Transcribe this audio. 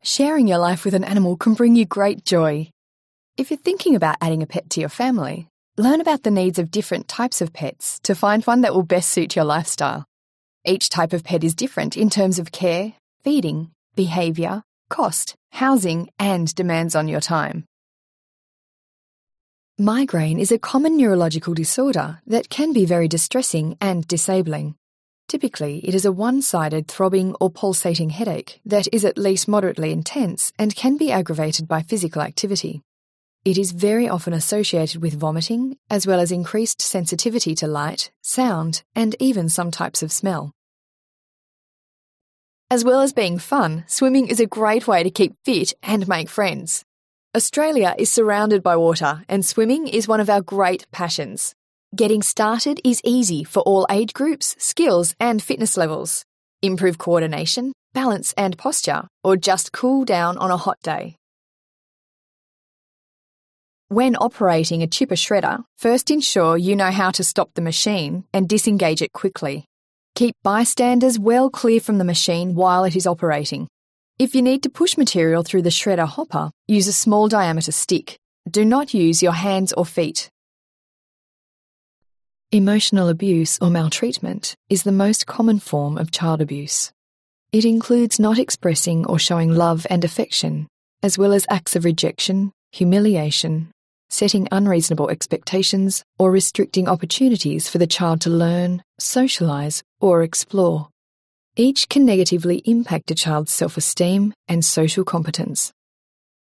Sharing your life with an animal can bring you great joy. If you're thinking about adding a pet to your family, learn about the needs of different types of pets to find one that will best suit your lifestyle. Each type of pet is different in terms of care, feeding, behaviour, cost, housing, and demands on your time. Migraine is a common neurological disorder that can be very distressing and disabling. Typically, it is a one-sided throbbing or pulsating headache that is at least moderately intense and can be aggravated by physical activity. It is very often associated with vomiting, as well as increased sensitivity to light, sound, and even some types of smell. As well as being fun, swimming is a great way to keep fit and make friends. Australia is surrounded by water, and swimming is one of our great passions. Getting started is easy for all age groups, skills, and fitness levels. Improve coordination, balance, and posture, or just cool down on a hot day. When operating a chipper shredder, first ensure you know how to stop the machine and disengage it quickly. Keep bystanders well clear from the machine while it is operating. If you need to push material through the shredder hopper, use a small diameter stick. Do not use your hands or feet. Emotional abuse or maltreatment is the most common form of child abuse. It includes not expressing or showing love and affection, as well as acts of rejection, humiliation, setting unreasonable expectations, or restricting opportunities for the child to learn, socialise, or explore. Each can negatively impact a child's self-esteem and social competence.